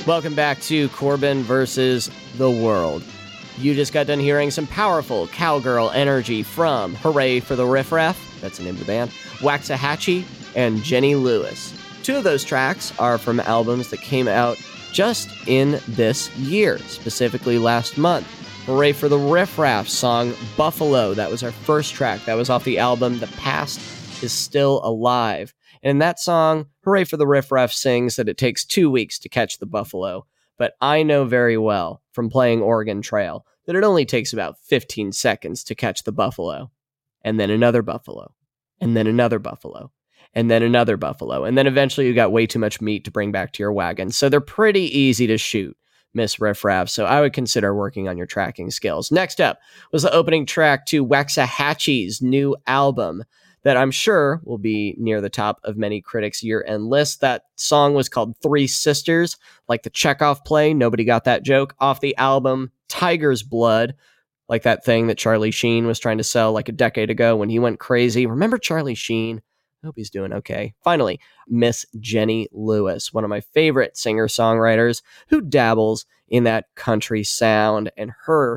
Welcome back to Corbin versus the World. You just got done hearing some powerful cowgirl energy from Hooray for the Riff Raff, that's the name of the band, Waxahachie, and Jenny Lewis. Two of those tracks are from albums that came out just in this year, specifically last month. Hooray for the Riff Raff song Buffalo, that was our first track. That was off the album The Past is Still Alive. And in that song, Hooray for the Riff Raff sings that it takes 2 weeks to catch the buffalo. But I know very well from playing Oregon Trail that it only takes about 15 seconds to catch the buffalo. And then another buffalo. And then another buffalo. And then another buffalo. And then eventually you got way too much meat to bring back to your wagon. So they're pretty easy to shoot, Miss Riff Raff. So I would consider working on your tracking skills. Next up was the opening track to Waxahachie's new album that I'm sure will be near the top of many critics' year-end lists. That song was called Three Sisters, like the Chekhov play. Nobody got that joke. Off the album Tiger's Blood, like that thing that Charlie Sheen was trying to sell like a decade ago when he went crazy. Remember Charlie Sheen? I hope he's doing okay. Finally, Miss Jenny Lewis, one of my favorite singer-songwriters who dabbles in that country sound, and her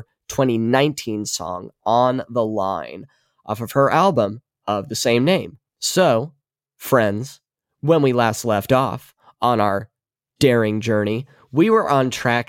2019 song, On the Line, off of her album of the same name. So, friends, when we last left off on our daring journey, we were on track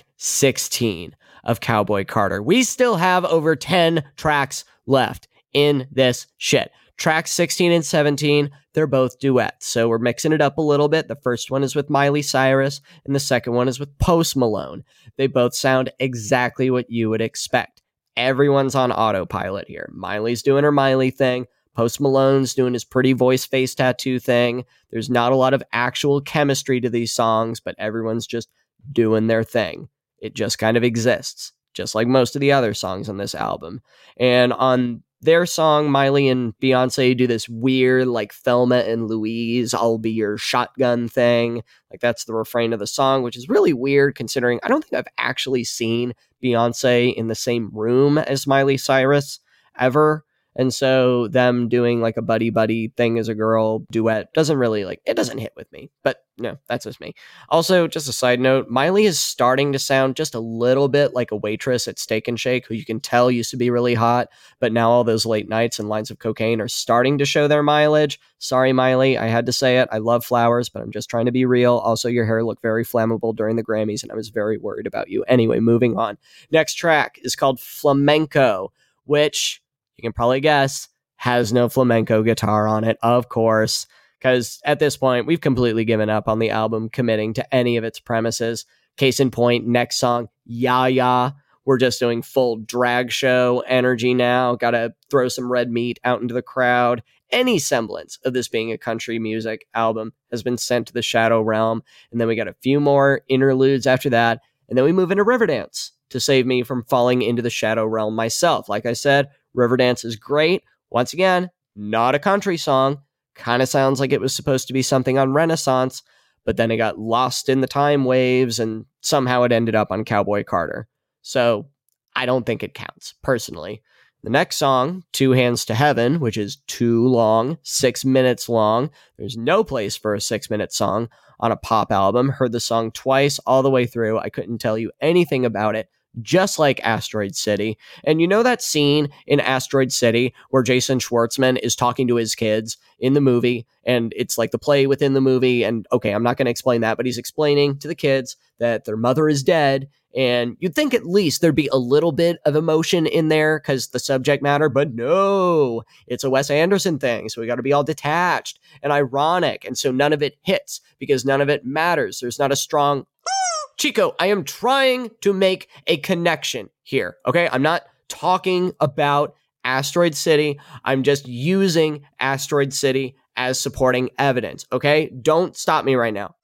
16 of Cowboy Carter. We still have over 10 tracks left in this shit. Tracks 16 and 17, they're both duets, so we're mixing it up a little bit. The first one is with Miley Cyrus, and the second one is with Post Malone. They both sound exactly what you would expect. Everyone's on autopilot here. Miley's doing her Miley thing. Post Malone's doing his pretty voice face tattoo thing. There's not a lot of actual chemistry to these songs, but everyone's just doing their thing. It just kind of exists, just like most of the other songs on this album. And on their song, Miley and Beyonce do this weird, like, Thelma and Louise, I'll be your shotgun thing. Like, that's the refrain of the song, which is really weird considering I don't think I've actually seen Beyonce in the same room as Miley Cyrus ever. And so them doing like a buddy thing as a girl duet doesn't really it doesn't hit with me. But no, that's just me. Also, just a side note, Miley is starting to sound just a little bit like a waitress at Steak and Shake, who you can tell used to be really hot, but now all those late nights and lines of cocaine are starting to show their mileage. Sorry, Miley, I had to say it. I love flowers, but I'm just trying to be real. Also, your hair looked very flammable during the Grammys, and I was very worried about you. Anyway, moving on. Next track is called Flamenco, which you can probably guess has no flamenco guitar on it, of course, because at this point, we've completely given up on the album committing to any of its premises. Case in point, next song, Ya Ya. We're just doing full drag show energy now. Got to throw some red meat out into the crowd. Any semblance of this being a country music album has been sent to the shadow realm. And then we got a few more interludes after that. And then we move into Riverdance to save me from falling into the shadow realm myself. Like I said, Riverdance is great. Once again, not a country song. Kind of sounds like it was supposed to be something on Renaissance, but then it got lost in the time waves and somehow it ended up on Cowboy Carter. So I don't think it counts, personally. The next song, Two Hands to Heaven, which is too long, 6 minutes long. There's no place for a 6-minute song on a pop album. Heard the song twice all the way through. I couldn't tell you anything about it. Just like Asteroid City. And you know that scene in Asteroid City where Jason Schwartzman is talking to his kids in the movie, and it's like the play within the movie, and okay, I'm not going to explain that, but he's explaining to the kids that their mother is dead, and you'd think at least there'd be a little bit of emotion in there because the subject matter, but no, it's a Wes Anderson thing, so we got to be all detached and ironic, and so none of it hits because none of it matters. There's not a strong Chico, I am trying to make a connection here, okay? I'm not talking about Asteroid City. I'm just using Asteroid City as supporting evidence, okay? Don't stop me right now.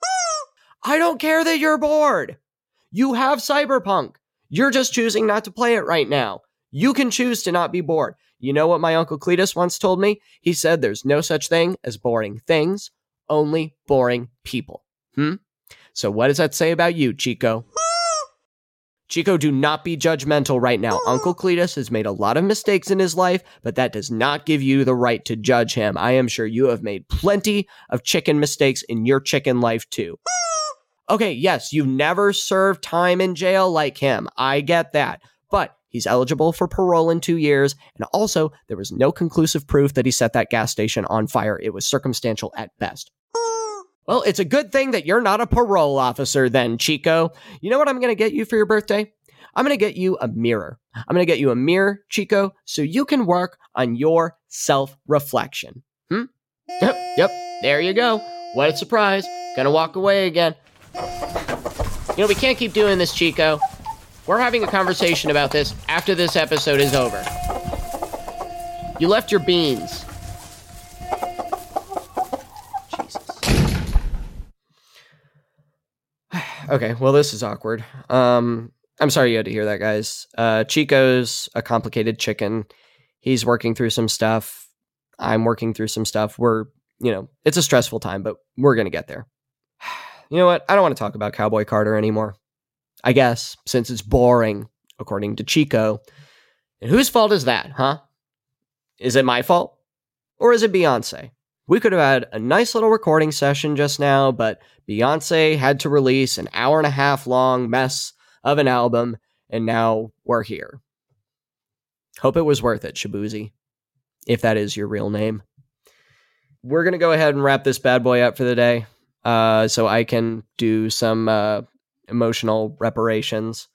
I don't care that you're bored. You have Cyberpunk. You're just choosing not to play it right now. You can choose to not be bored. You know what my Uncle Cletus once told me? He said there's no such thing as boring things, only boring people. So what does that say about you, Chico? Chico, do not be judgmental right now. Uncle Cletus has made a lot of mistakes in his life, but that does not give you the right to judge him. I am sure you have made plenty of chicken mistakes in your chicken life too. Okay, yes, you've never served time in jail like him. I get that. But he's eligible for parole in 2 years. And also, there was no conclusive proof that he set that gas station on fire. It was circumstantial at best. Well, it's a good thing that you're not a parole officer then, Chico. You know what I'm going to get you for your birthday? I'm going to get you a mirror. I'm going to get you a mirror, Chico, so you can work on your self-reflection. Yep, there you go. What a surprise. Gonna walk away again. We can't keep doing this, Chico. We're having a conversation about this after this episode is over. You left your beans. Jesus. Okay, well, this is awkward. I'm sorry you had to hear that, guys. Chico's a complicated chicken. He's working through some stuff. I'm working through some stuff. It's a stressful time, but we're going to get there. You know what? I don't want to talk about Cowboy Carter anymore. I guess, since it's boring, according to Chico. And whose fault is that, huh? Is it my fault? Or is it Beyonce? We could have had a nice little recording session just now, but Beyonce had to release an 1.5 hour long mess of an album, and now we're here. Hope it was worth it, Shabuzi. If that is your real name. We're going to go ahead and wrap this bad boy up for the day, so I can do some emotional reparations.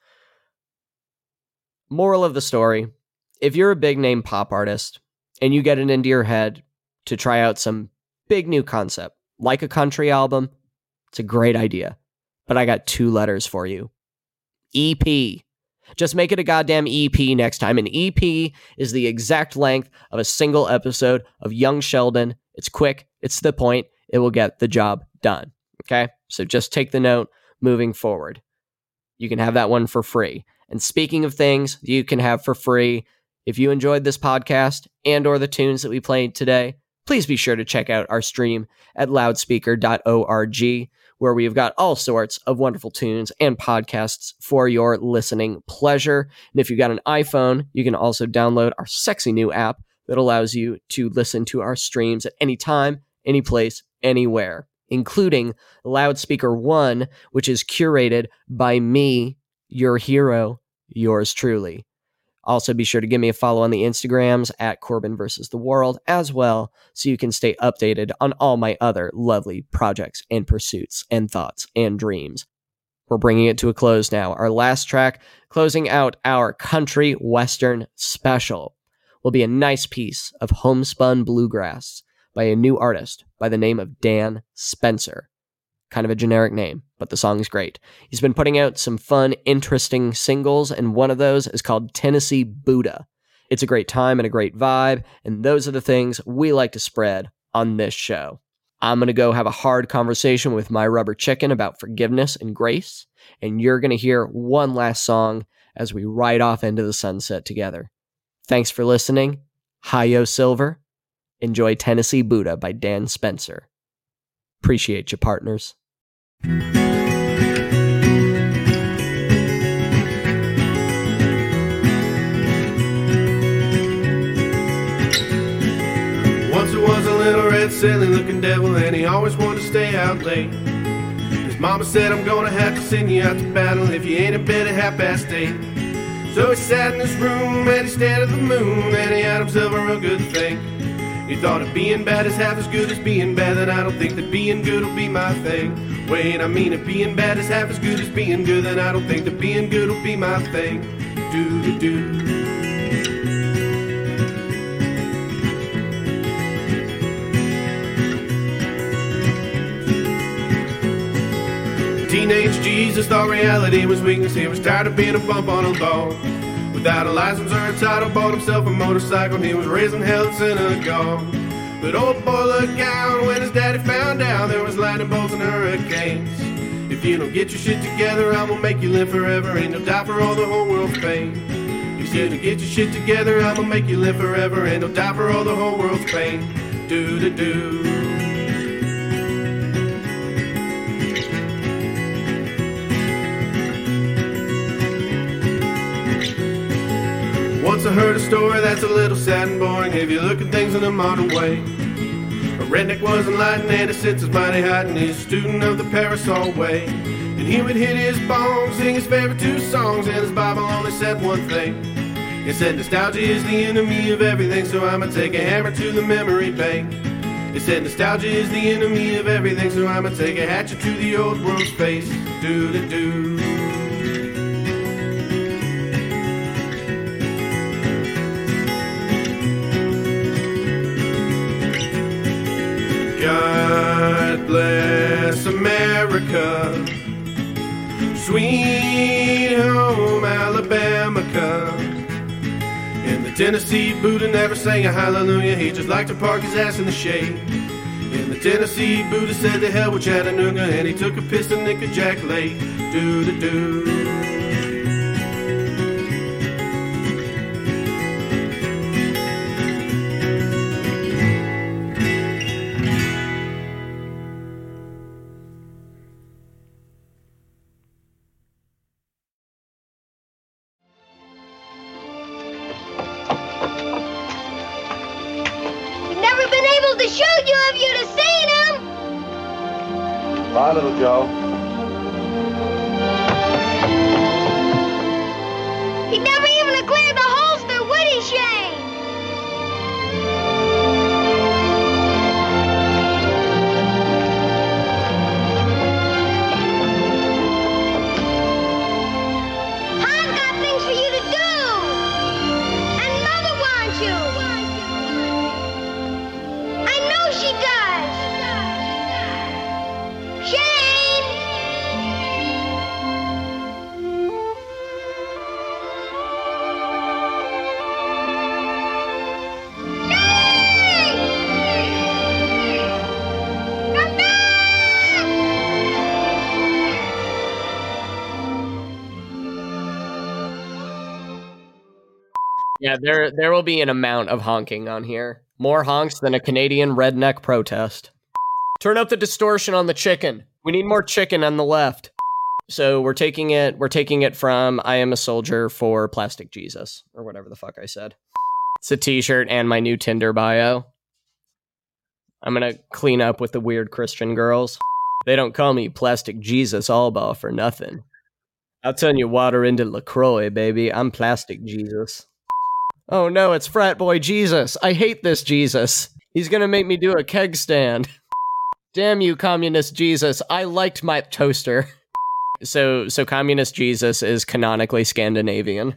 Moral of the story, if you're a big name pop artist and you get it into your head to try out some big new concept, like a country album, it's a great idea. But I got 2 letters for you. EP. Just make it a goddamn EP next time. An EP is the exact length of a single episode of Young Sheldon. It's quick. It's to the point. It will get the job done. Okay? So just take the note moving forward. You can have that one for free. And speaking of things you can have for free, if you enjoyed this podcast and or the tunes that we played today, please be sure to check out our stream at loudspeaker.org, where we've got all sorts of wonderful tunes and podcasts for your listening pleasure. And if you've got an iPhone, you can also download our sexy new app that allows you to listen to our streams at any time, any place, anywhere, including Loudspeaker One, which is curated by me, your hero, yours truly. Also, be sure to give me a follow on the Instagrams at Corbin vs. the World as well, so you can stay updated on all my other lovely projects and pursuits and thoughts and dreams. We're bringing it to a close now. Our last track, closing out our country western special, will be a nice piece of homespun bluegrass by a new artist by the name of Dan Spencer. Kind of a generic name, but the song's great. He's been putting out some fun, interesting singles, and one of those is called Tennessee Buddha. It's a great time and a great vibe, and those are the things we like to spread on this show. I'm going to go have a hard conversation with my rubber chicken about forgiveness and grace, and you're going to hear one last song as we ride off into the sunset together. Thanks for listening. Hi-Yo Silver. Enjoy Tennessee Buddha by Dan Spencer. Appreciate you, partners.
Once there was a little red silly looking devil, and he always wanted to stay out late. His mama said, I'm gonna have to send you out to battle if you ain't in bed at 8:30. So he sat in this room and he stared at the moon, and he had himself a real good thing. He thought if being bad is half as good as being bad, then I don't think that being good will be my thing. Wait, I mean, if being bad is half as good as being good, then I don't think that being good will be my thing. Do-do-do. Teenage Jesus thought reality was weakness. He was tired of being a bump on a ball. Without a license or a title, bought himself a motorcycle. He was raising hell in synagogue. But old boy looked out when his daddy found out there was lightning bolts and hurricanes. If you don't get your shit together, I'm gonna make you live forever, and you'll die for all the whole world's pain. If you don't get your shit together, I'm gonna make you live forever, and you'll die for all the whole world's pain. Do-do-do. Once I heard a story that's a little sad and boring. If you look at things in a modern way, a redneck was enlightened and his senses mighty heightened. He's a student of the Parasol Way. And he would hit his bong, sing his favorite 2 songs, and his Bible only said one thing. It said nostalgia is the enemy of everything, so I'ma take a hammer to the memory bank. It said nostalgia is the enemy of everything, so I'ma take a hatchet to the old world's face. Do-do-do. God bless America, sweet home Alabama. And the Tennessee Buddha never sang a hallelujah, he just liked to park his ass in the shade. And the Tennessee Buddha said to hell with Chattanooga, and he took a piss in Nickajack Lake. Do-do-do.
Bye, little Joe.
He never even cleared the holster, would he, Shane? I've got things for you to do. And Mother wants you. I know she does.
Yeah, there will be an amount of honking on here. More honks than a Canadian redneck protest. Turn up the distortion on the chicken. We need more chicken on the left. So we're taking it from I Am a Soldier for Plastic Jesus, or whatever the fuck I said. It's a t-shirt and my new Tinder bio. I'm gonna clean up with the weird Christian girls. They don't call me Plastic Jesus Alba for nothing. I'll turn your water into LaCroix, baby. I'm Plastic Jesus. Oh no, it's Frat Boy Jesus. I hate this Jesus. He's gonna make me do a keg stand. Damn you, Communist Jesus. I liked my toaster. So Communist Jesus is canonically Scandinavian.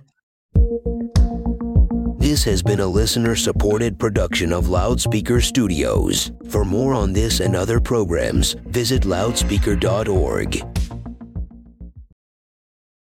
This has been a listener-supported production of Loudspeaker Studios. For more on this and other programs, visit loudspeaker.org.